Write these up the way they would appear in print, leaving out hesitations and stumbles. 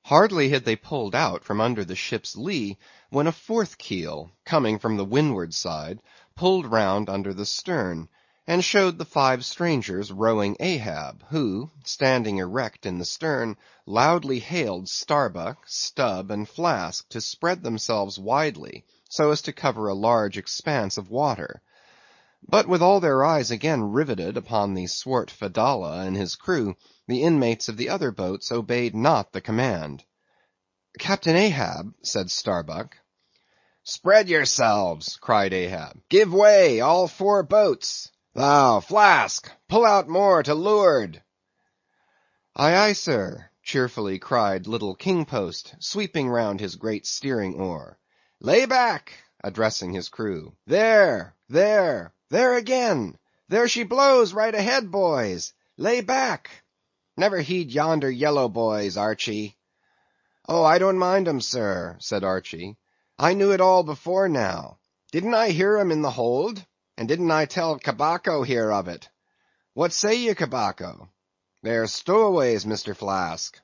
Hardly had they pulled out from under the ship's lee, when a fourth keel, coming from the windward side, pulled round under the stern, and showed the five strangers rowing Ahab, who, standing erect in the stern, loudly hailed Starbuck, Stubb, and Flask to spread themselves widely, so as to cover a large expanse of water. But with all their eyes again riveted upon the swart Fedallah and his crew, the inmates of the other boats obeyed not the command. "Captain Ahab," said Starbuck. "Spread yourselves," cried Ahab. "Give way, all four boats. Thou, Flask, pull out more to leeward." "Aye, aye, sir," cheerfully cried little King Post, sweeping round his great steering oar. "Lay back," addressing his crew. "There again! There she blows right ahead, boys. Lay back. Never heed yonder yellow boys, Archy." "Oh, I don't mind 'em, sir," said Archy. "I knew it all before now. Didn't I hear 'em in the hold? And didn't I tell Cabaco here of it? What say ye, Cabaco? They're stowaways, Mr. Flask."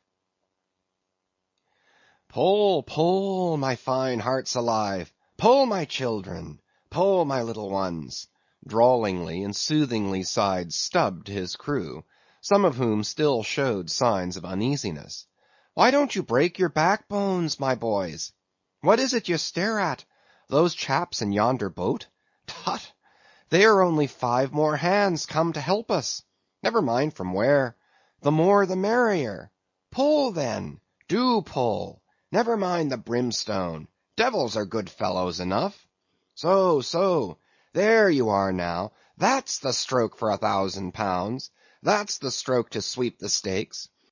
"Pull, pull, my fine hearts alive! Pull, my children! Pull, my little ones!" drawlingly and soothingly sighed Stubb to his crew, some of whom still showed signs of uneasiness. "Why don't you break your backbones, my boys? What is it you stare at? Those chaps in yonder boat? Tut! They are only 5 more hands come to help us. Never mind from where. The more the merrier. Pull then, do pull. Never mind the brimstone. Devils are good fellows enough. So. There you are now. That's the stroke for £1,000. That's the stroke to sweep the stakes.